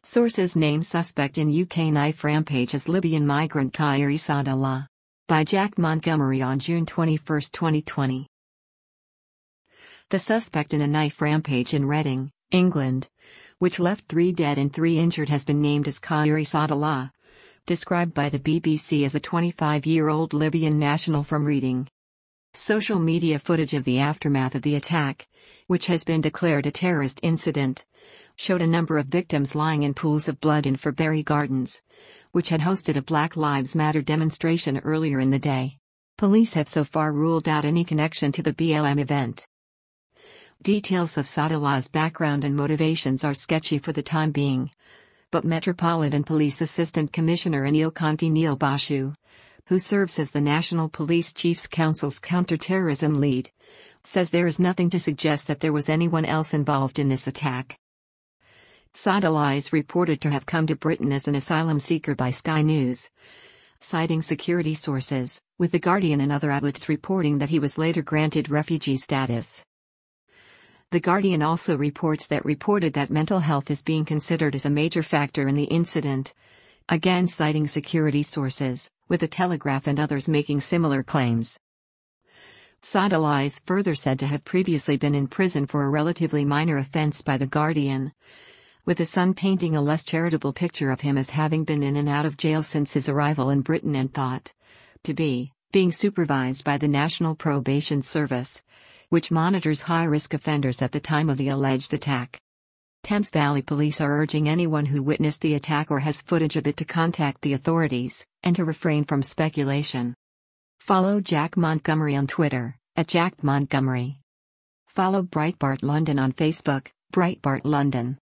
Sources name suspect in UK knife rampage as Libyan migrant Khairi Saadallah. By Jack Montgomery on June 21, 2020. The suspect in a knife rampage in Reading, England, which left 3 dead and 3 injured, has been named as Khairi Saadallah, described by the BBC as a 25-year-old Libyan national from Reading. Social media footage of the aftermath of the attack, which has been declared a terrorist incident, showed a number of victims lying in pools of blood in Forbury Gardens, which had hosted a Black Lives Matter demonstration earlier in the day. Police have so far ruled out any connection to the BLM event. Details of Saadallah's background and motivations are sketchy for the time being, but Metropolitan Police Assistant Commissioner Anil Kanti Neil Bashu, who serves as the National Police Chiefs Council's counter-terrorism lead, says there is nothing to suggest that there was anyone else involved in this attack. Saadallah is reported to have come to Britain as an asylum seeker by Sky News, citing security sources, with The Guardian and other outlets reporting that he was later granted refugee status. The Guardian also reported that mental health is being considered as a major factor in the incident, again citing security sources, with The Telegraph and others making similar claims. Saadallah is further said to have previously been in prison for a relatively minor offense by The Guardian, with the Sun painting a less charitable picture of him as having been in and out of jail since his arrival in Britain and thought to be being supervised by the National Probation Service, which monitors high-risk offenders at the time of the alleged attack. Thames Valley Police are urging anyone who witnessed the attack or has footage of it to contact the authorities, and to refrain from speculation. Follow Jack Montgomery on Twitter, @JackMontgomery. Follow Breitbart London on Facebook, Breitbart London.